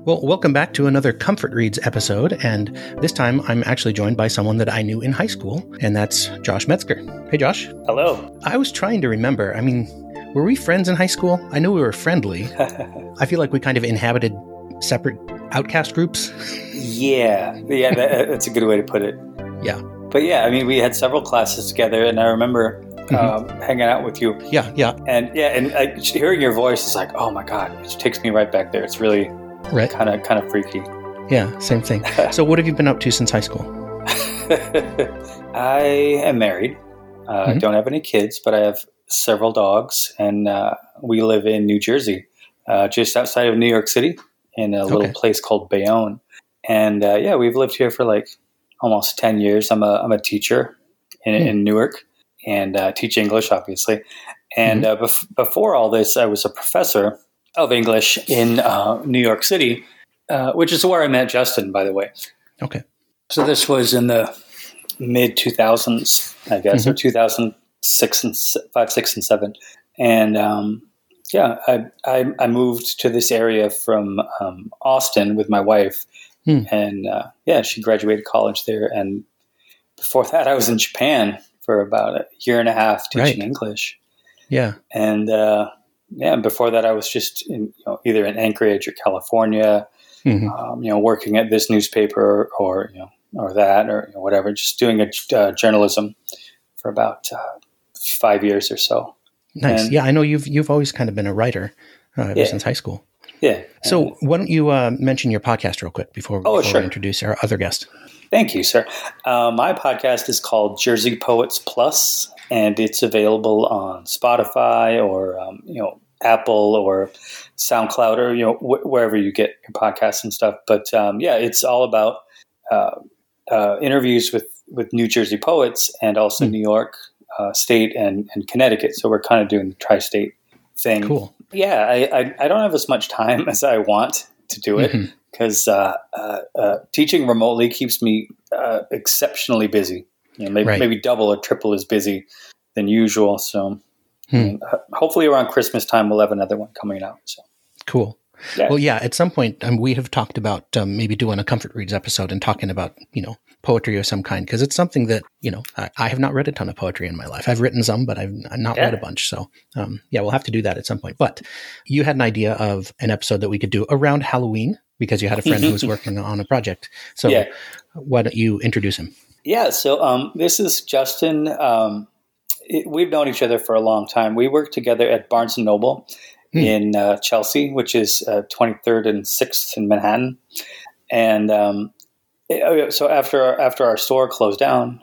Well, welcome back to another Comfort Reads episode, and this time I'm actually joined by someone that I knew in high school, and that's Josh Metzger. Hey, Josh. Hello. I was trying to remember. Were we friends in high school? I knew we were friendly. I feel like we kind of inhabited separate outcast groups. Yeah, that's a good way to put it. Yeah. But yeah, we had several classes together, and I remember hanging out with you. Yeah. And hearing your voice is like, oh my God, it takes me right back there. It's really right. kind of freaky. Yeah, same thing. So what have you been up to since high school? I am married. I don't have any kids, but I have several dogs, and we live in New Jersey, just outside of New York City, in a little place called Bayonne. And we've lived here for like almost 10 years. I'm a teacher in Newark, and teach English, obviously. And before all this, I was a professor of English in New York City, which is where I met Justin, by the way. Okay. So this was in the mid 2000s, I guess, or 2006 and 5, 6, and 7. And I moved to this area from Austin with my wife, and she graduated college there. And before that, I was in Japan for about a year and a half teaching English. Yeah. And before that, I was just either in Anchorage or California, working at this newspaper or that or whatever, just doing journalism for about 5 years or so. Nice. And, I know you've always kind of been a writer ever since high school. Yeah. So why don't you mention your podcast real quick before we introduce our other guest? Thank you, sir. My podcast is called Jersey Poets Plus, and it's available on Spotify or Apple or SoundCloud or wherever you get your podcasts and stuff. But it's all about interviews with New Jersey poets and also New York State and Connecticut. So we're kind of doing the tri-state thing. Cool. Yeah, I don't have as much time as I want to do it because teaching remotely keeps me exceptionally busy. Maybe double or triple as busy than usual. So hopefully around Christmas time we'll have another one coming out. So cool. Yeah. Well, at some point we have talked about maybe doing a Comfort Reads episode and talking about poetry of some kind, because it's something that I have not read a ton of poetry in my life. I've written some, but I've not read a bunch. So we'll have to do that at some point. But you had an idea of an episode that we could do around Halloween because you had a friend who was working on a project. So why don't you introduce him? Yeah. So this is Justin. We've known each other for a long time. We worked together at Barnes & Noble in Chelsea, which is 23rd and 6th in Manhattan. And so after our store closed down,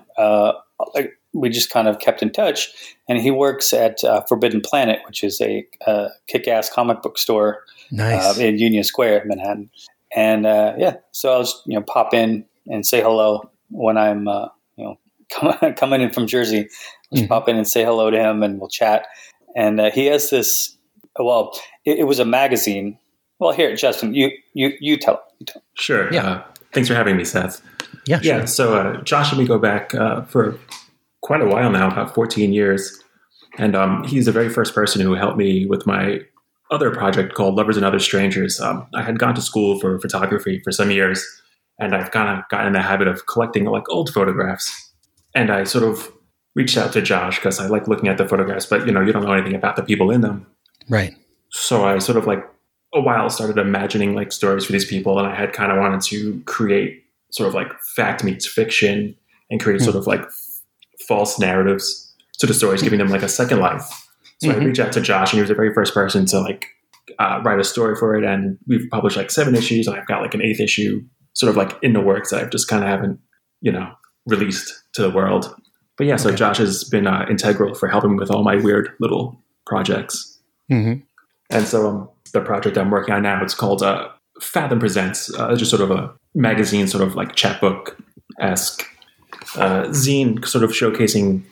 we just kind of kept in touch. And he works at Forbidden Planet, which is a kick-ass comic book store in Union Square, Manhattan. And so I'll just pop in and say hello when I'm coming in from Jersey. I'll just pop in and say hello to him, and we'll chat. And he has this. Well, it was a magazine. Well, here, Justin, you tell him. Sure. Yeah. Thanks for having me, Seth. Yeah. Sure. Yeah. So Josh and me go back for quite a while now, about 14 years. And he's the very first person who helped me with my other project called Lovers and Other Strangers. I had gone to school for photography for some years, and I've kind of gotten in the habit of collecting like old photographs. And I sort of reached out to Josh because I like looking at the photographs, but you don't know anything about the people in them. Right. So I sort of a while started imagining like stories for these people, and I had kind of wanted to create sort of like fact meets fiction and create sort of like false narratives to the stories, giving them like a second life. So I reached out to Josh, and he was the very first person to write a story for it. And we've published like 7 issues, and I've got like an 8th issue sort of like in the works that I've just kind of haven't, released to the world. But yeah, so Josh has been integral for helping me with all my weird little projects. And so the project I'm working on now, it's called Fathom Presents, just sort of a magazine, sort of like chapbook-esque zine, sort of showcasing,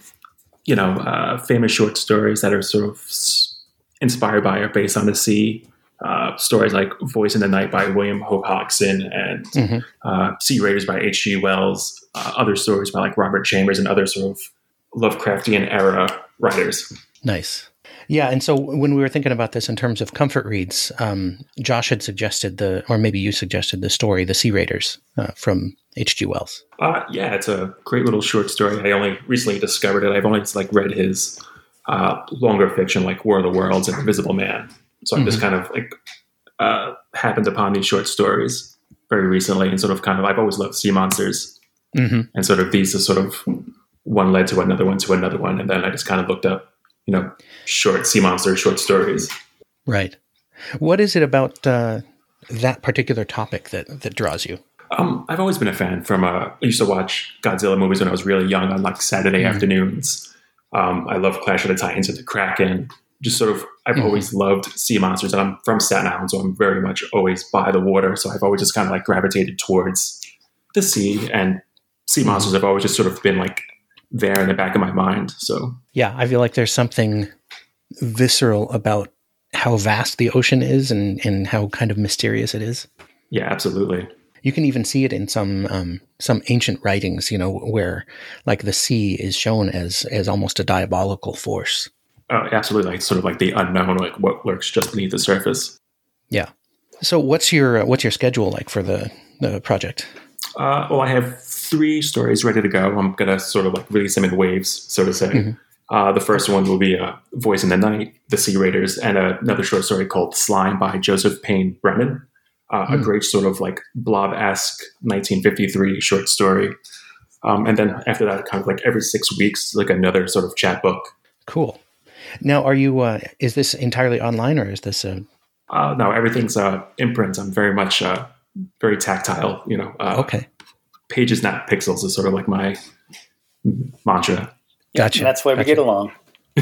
famous short stories that are sort of inspired by or based on the sea. Stories like Voice in the Night by William Hope Hodgson and Sea Raiders by H.G. Wells, other stories by like Robert Chambers and other sort of Lovecraftian era writers. Nice. Yeah, and so when we were thinking about this in terms of comfort reads, Josh had suggested or maybe you suggested the story, The Sea Raiders, from H.G. Wells. Yeah, it's a great little short story. I only recently discovered it. I've only read his longer fiction like War of the Worlds and Invisible Man. So I just kind of happened upon these short stories very recently, and sort of I've always loved sea monsters, and sort of these are sort of one led to another one, and then I just kind of looked up, short sea monster short stories. Right. What is it about that particular topic that draws you? I've always been a fan. I used to watch Godzilla movies when I was really young on Saturday afternoons. I love Clash of the Titans and the Kraken. Just sort of, I've always loved sea monsters, and I'm from Staten Island, so I'm very much always by the water. So I've always just kind of gravitated towards the sea, and sea monsters have always just sort of been there in the back of my mind. So yeah, I feel like there's something visceral about how vast the ocean is and how kind of mysterious it is. Yeah, absolutely. You can even see it in some ancient writings, where the sea is shown as almost a diabolical force. Oh, absolutely. Sort of the unknown, what lurks just beneath the surface. Yeah. So what's your schedule like for the project? Well, I have 3 stories ready to go. I'm going to sort of release them in waves, so to say. The first one will be Voice in the Night, The Sea Raiders, and another short story called Slime by Joseph Payne Brennan. A great sort of blob-esque 1953 short story. And then after that, kind of every 6 weeks, another sort of chat book. Cool. Now, are you, is this entirely online, or is this no, everything's in print. I'm very much very tactile, okay. Pages, not pixels, is sort of my mantra. Gotcha. That's why we get along.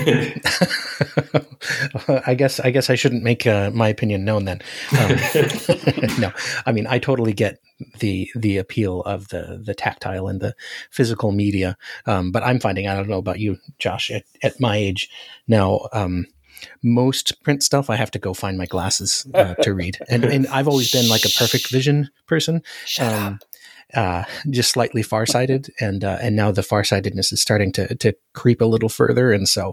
I guess I shouldn't make my opinion known then. No, I mean, I totally get the appeal of the tactile and the physical media. But I'm finding, I don't know about you, Josh, at my age now, most print stuff, I have to go find my glasses to read. And I've always been a perfect vision person. Just slightly farsighted, and now the farsightedness is starting to creep a little further, and so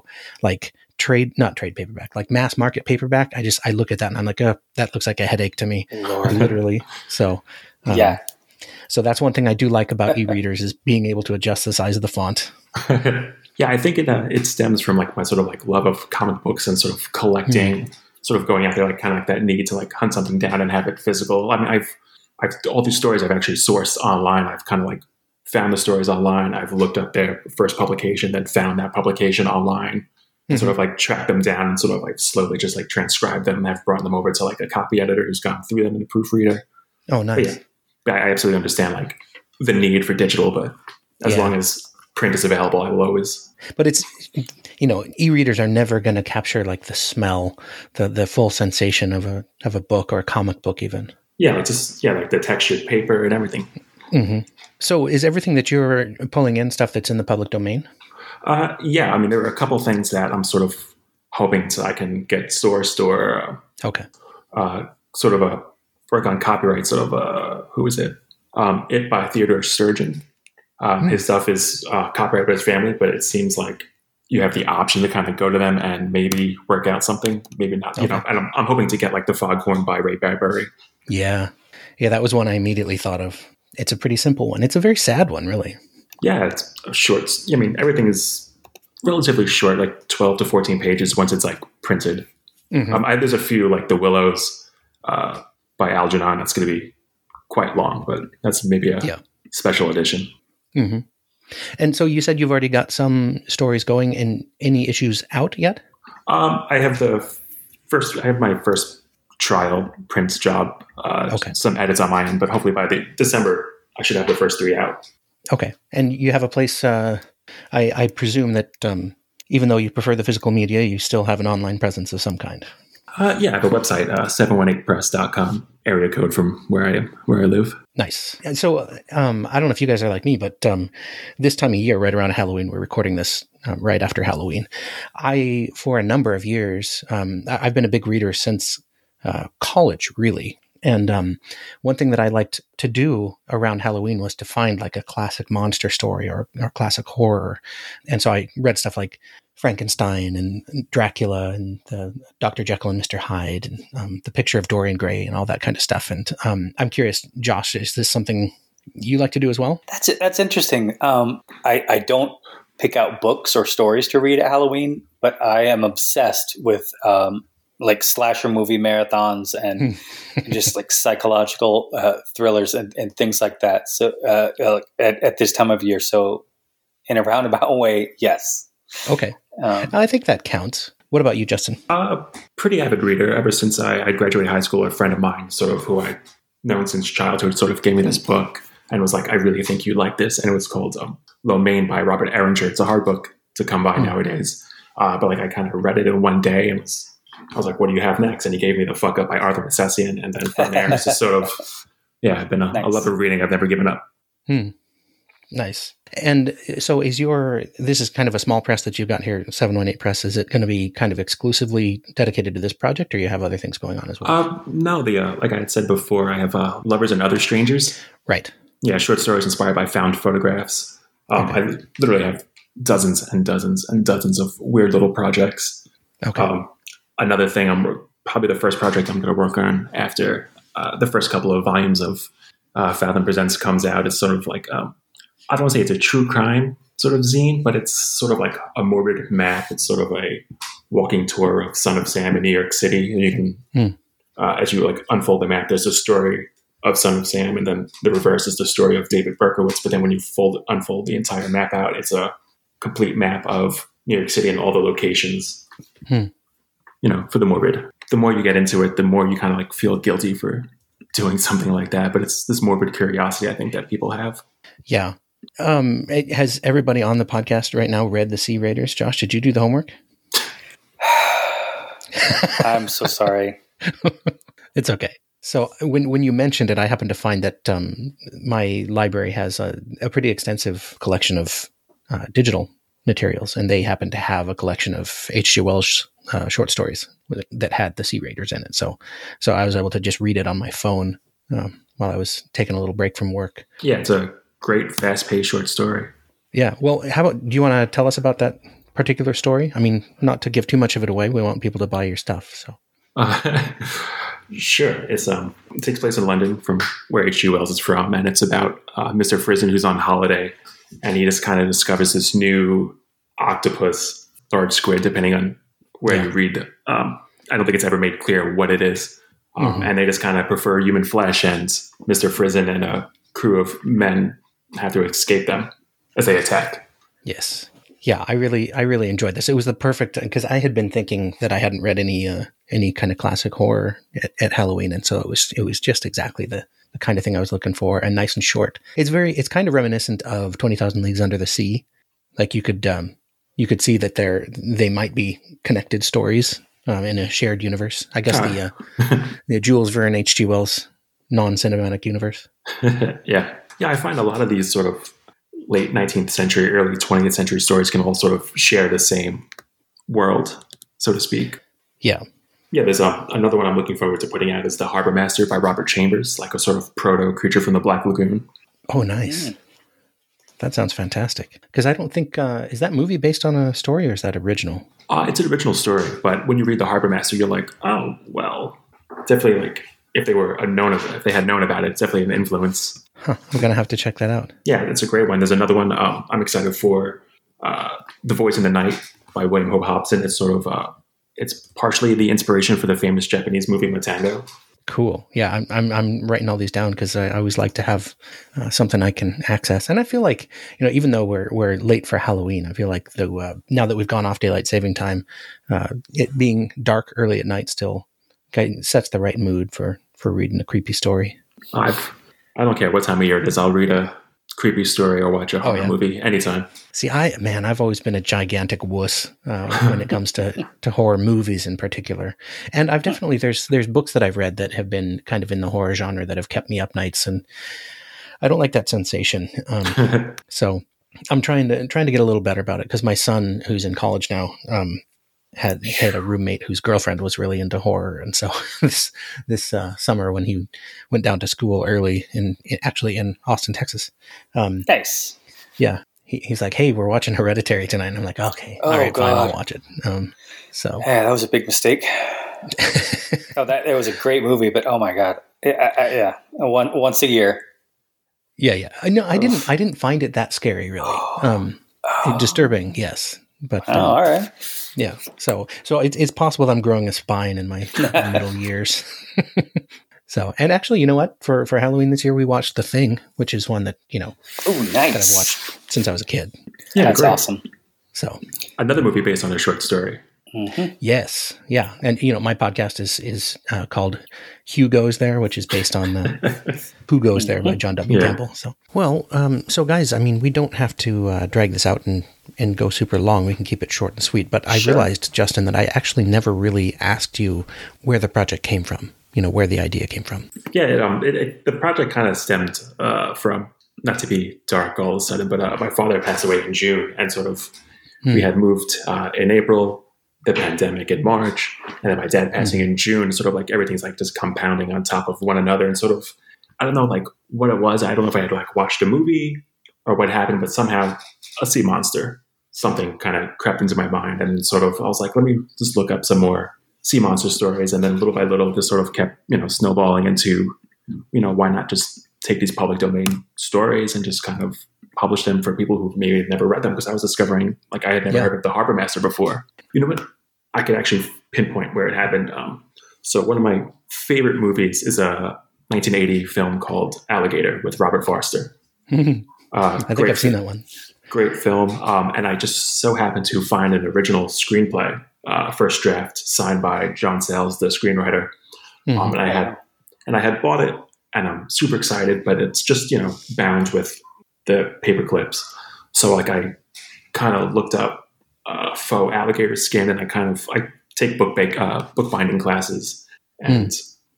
not trade paperback, mass market paperback, I look at that and I'm like, oh, that looks like a headache to me, literally. So yeah. So that's one thing I do like about e-readers is being able to adjust the size of the font. Yeah, I think it stems from my sort of love of comic books and sort of collecting, sort of going out there kind of that need to hunt something down and have it physical. I mean, I've all these stories I've actually sourced online. I've kind of found the stories online. I've looked up their first publication, then found that publication online, and sort of tracked them down and sort of slowly just transcribed them, and I've brought them over to a copy editor who's gone through them in a proofreader. Oh, nice. But yeah, I absolutely understand the need for digital, but as long as print is available, I will always. But it's, e-readers are never going to capture the smell, the full sensation of a book or a comic book even. Yeah, the textured paper and everything. Mm-hmm. So is everything that you're pulling in stuff that's in the public domain? Yeah, I mean, there are a couple things that I'm sort of hoping I can get sourced or sort of a work on copyright, sort of who is it? It by Theodore Sturgeon. His stuff is copyrighted by his family, but it seems like you have the option to kind of go to them and maybe work out something, maybe not, and I'm hoping to get The Foghorn by Ray Bradbury. Yeah. Yeah, that was one I immediately thought of. It's a pretty simple one. It's a very sad one, really. Yeah, it's short. I mean, everything is relatively short, 12 to 14 pages once it's printed. There's a few, The Willows by Algernon. That's going to be quite long, but that's maybe a special edition. Mm-hmm. And so you said you've already got some stories going, and any issues out yet? I have my first trial print job. Some edits on my end, but hopefully by December, I should have the first 3 out. Okay. And you have a place, I presume that even though you prefer the physical media, you still have an online presence of some kind. Yeah, I have a website, 718press.com, area code from where I live. Nice. And so I don't know if you guys are like me, but this time of year, right around Halloween, we're recording this right after Halloween. For a number of years, I've been a big reader since college, really. And one thing that I liked to do around Halloween was to find a classic monster story or classic horror. And so I read stuff like Frankenstein and Dracula and Dr. Jekyll and Mr. Hyde and the picture of Dorian Gray and all that kind of stuff. And I'm curious, Josh, is this something you like to do as well? That's interesting. I don't pick out books or stories to read at Halloween, but I am obsessed with like slasher movie marathons and just like psychological thrillers and things like that. So at this time of year, so in a roundabout way, yes. Okay. I think that counts. What about you, Justin? Pretty avid reader. Ever since I graduated high school, a friend of mine, sort of who I'd known since childhood, sort of gave me this book and was like, I really think you'd like this. And it was called Lo Mein by Robert Eringer. It's a hard book to come by nowadays. But like I kind of read it in one day and I was like, what do you have next? And he gave me The Fuck Up by Arthur Messessian. And then from there, it's just sort of, I've been a love of reading. I've never given up. Nice. And so this is kind of a small press that you've got here, 718 Press. Is it going to be kind of exclusively dedicated to this project, or you have other things going on as well? No, like I had said before, I have Lovers and Other Strangers. Right. Yeah, short stories inspired by found photographs. Okay. I literally have dozens and dozens and dozens of weird little projects. Okay. Another thing, probably the first project I'm going to work on after the first couple of volumes of Fathom Presents comes out is sort of like, I don't want to say it's a true crime sort of zine, but it's sort of like a morbid map. It's sort of a walking tour of Son of Sam in New York City. And you can, as you like unfold the map, there's a story of Son of Sam, and then the reverse is the story of David Berkowitz. But then when you unfold the entire map out, it's a complete map of New York City and all the locations. You know, for the morbid. The more you get into it, the more you kind of like feel guilty for doing something like that. But it's this morbid curiosity, I think, that people have. Yeah. Has everybody on the podcast right now read The Sea Raiders? Josh, did you do the homework? I'm so sorry. It's okay. So when you mentioned it, I happened to find that my library has a pretty extensive collection of digital materials, and they happen to have a collection of H.G. Wells short stories that had The Sea Raiders in it. So I was able to just read it on my phone while I was taking a little break from work. Yeah, it's a great, fast-paced short story. Yeah. Well, do you want to tell us about that particular story? I mean, not to give too much of it away. We want people to buy your stuff. So. Sure. It takes place in London, from where H.G. Wells is from, and it's about Mr. Frison, who's on holiday, and he just kind of discovers this new octopus or squid, depending on where you read. I don't think it's ever made clear what it is. And they just kind of prefer human flesh, and Mr. Frison and a crew of men have to escape them as they attack. Yes. Yeah, I really enjoyed this. It was the perfect, because I had been thinking that I hadn't read any kind of classic horror at Halloween, and so it was just exactly the kind of thing I was looking for, and nice and short. It's kind of reminiscent of 20,000 Leagues Under the Sea. Like you could see that they might be connected stories in a shared universe. I guess the Jules Verne, H.G. Wells non-cinematic universe. Yeah. I find a lot of these sort of late 19th century, early 20th century stories can all sort of share the same world, so to speak. Yeah. Yeah, there's another one I'm looking forward to putting out is The Harbor Master by Robert Chambers, like a sort of proto Creature from the Black Lagoon. Oh, nice. That sounds fantastic. Because I don't think, is that movie based on a story, or is that original? It's an original story, but when you read The Harbor Master, you're like, oh, well, definitely like, if they had known about it, it's definitely an influence. Huh, I'm going to have to check that out. Yeah, it's a great one. There's another one I'm excited for, The Voice in the Night by William Hope Hobson. It's sort of, it's partially the inspiration for the famous Japanese movie Matango. Cool. Yeah, I'm writing all these down because I always like to have something I can access. And I feel like, even though we're late for Halloween, I feel like now that we've gone off daylight saving time, it being dark early at night still sets the right mood for reading a creepy story. I don't care what time of year it is. I'll read a creepy story or watch a horror movie anytime. See, I've always been a gigantic wuss when it comes to horror movies in particular. And I've definitely, there's books that I've read that have been kind of in the horror genre that have kept me up nights, and I don't like that sensation. So I'm trying to get a little better about it, because my son, who's in college now, had a roommate whose girlfriend was really into horror. And so this summer, when he went down to school early actually in Austin, Texas. Nice. Yeah. he's like, "Hey, we're watching Hereditary tonight." And I'm like, "Okay, all right, fine, I'll watch it." So yeah, that was a big mistake. It was a great movie, but oh my god, once a year. Yeah. No, I didn't find it that scary, really. Disturbing, yes, but all right. Yeah, so it's possible that I'm growing a spine in my middle years. So, and actually, you know what? For Halloween this year, we watched The Thing, which is one that nice, that I've watched since I was a kid. Yeah, that's awesome. So, another movie based on a short story. Mm-hmm. Yes, yeah, and my podcast is called Hugh Goes There, which is based on Who Goes There by John W. Campbell. So, so guys, I mean, we don't have to drag this out and go super long. We can keep it short and sweet. But I realized, Justin, that I actually never really asked you where the project came from. Where the idea came from. Yeah, the project kind of stemmed from, not to be dark all of a sudden, but my father passed away in June, and sort of we had moved in April, the pandemic in March, and then my dad passing in June. Sort of like everything's like just compounding on top of one another, and sort of I don't know like what it was. I don't know if I had like watched a movie or what happened, but somehow a sea monster, something kind of crept into my mind, and sort of I was like, let me just look up some more sea monster stories, and then little by little this sort of kept snowballing into why not just take these public domain stories and just kind of publish them for people who maybe never read them, because I was discovering like I had never heard of The Harbor Master before. You know what, I could actually pinpoint where it happened. So one of my favorite movies is a 1980 film called Alligator with Robert Forster. I think I've seen that one. Great film, and I just so happened to find an original screenplay, first draft signed by John Sayles, the screenwriter. And I had bought it, and I'm super excited, but it's just, bound with the paper clips. So like I kind of looked up faux alligator skin, and I take bookbinding classes, and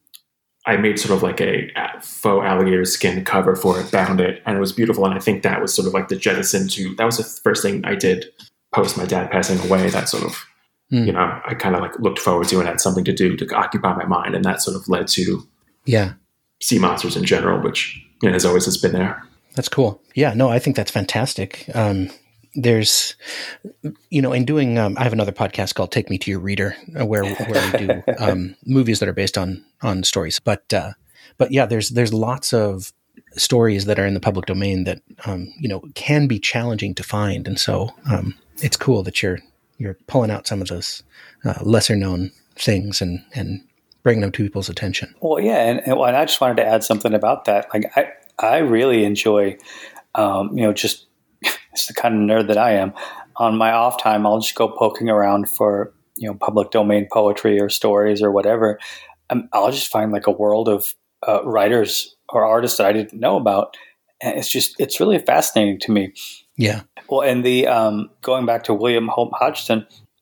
I made sort of like a faux alligator skin cover for it, bound it, and it was beautiful. And I think that was sort of like the jettison that was the first thing I did post my dad passing away. That sort of, I kind of like looked forward to and had something to do to occupy my mind. And that sort of led to sea monsters in general, which has always just been there. That's cool. Yeah, no, I think that's fantastic. There's, in doing, I have another podcast called Take Me to Your Reader, where we do movies that are based on stories. But yeah, there's lots of stories that are in the public domain that, can be challenging to find. And so it's cool that you're pulling out some of those lesser known things and bringing them to people's attention. Well, yeah. And I just wanted to add something about that. Like, I really enjoy, just it's the kind of nerd that I am. On my off time, I'll just go poking around for, public domain poetry or stories or whatever. I'll just find like a world of writers or artists that I didn't know about. And it's really fascinating to me. Yeah. Well, and the going back to William Hope Hodgson,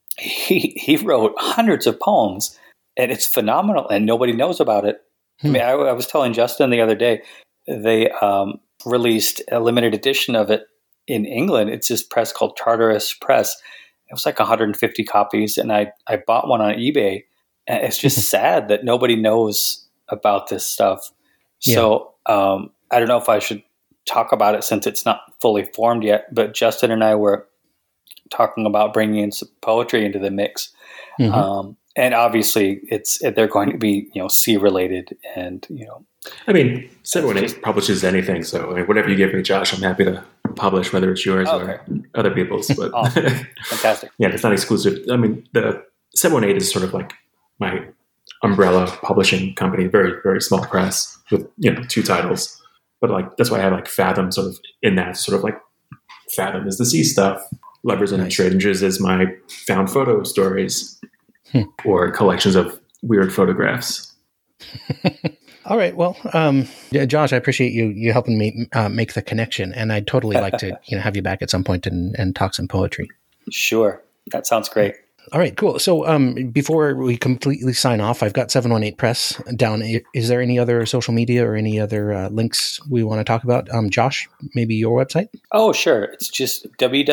he wrote hundreds of poems, and it's phenomenal, and nobody knows about it. I mean, I was telling Justin the other day, they released a limited edition of it in England. It's this press called Charteris Press. It was like 150 copies, and I bought one on eBay. And it's just sad that nobody knows about this stuff. Yeah. So I don't know if I should talk about it since it's not fully formed yet, but Justin and I were talking about bringing in some poetry into the mix. And obviously they're going to be, sea related and, I mean, 718 publishes anything. So whatever you give me, Josh, I'm happy to publish, whether it's yours or other people's. But awesome. Fantastic. Yeah, it's not exclusive. I mean, the 718 is sort of like my umbrella publishing company, very, very small press with, 2 titles. But like, that's why I have like Fathom sort of in that sort of like Fathom is the sea stuff. Lovers and Strangers is my found photo stories or collections of weird photographs. All right. Well, Josh, I appreciate you helping me make the connection, and I'd totally like to have you back at some point and talk some poetry. Sure. That sounds great. All right, cool. So before we completely sign off, I've got 718 Press down. Is there any other social media or any other links we want to talk about? Josh, maybe your website? Oh, sure. It's just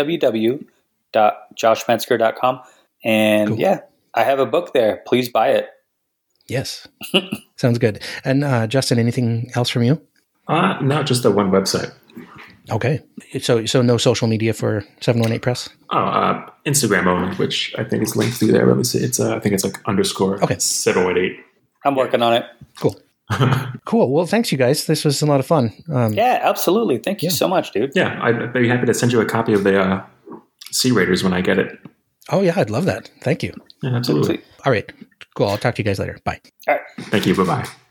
www.joshmetzger.com. And cool. Yeah, I have a book there. Please buy it. Yes. Sounds good. And Justin, anything else from you? Not just the one website. Okay. So no social media for 718 Press? Instagram only, which I think is linked through there. Let me see. It's I think it's like _. Okay. 718. I'm working on it. Cool. Cool. Well, thanks, you guys. This was a lot of fun. Yeah, absolutely. Thank you so much, dude. Yeah, I'd be happy to send you a copy of the Sea Raiders when I get it. Oh, yeah, I'd love that. Thank you. Yeah, absolutely. All right. Cool. I'll talk to you guys later. Bye. All right. Thank you. Bye-bye.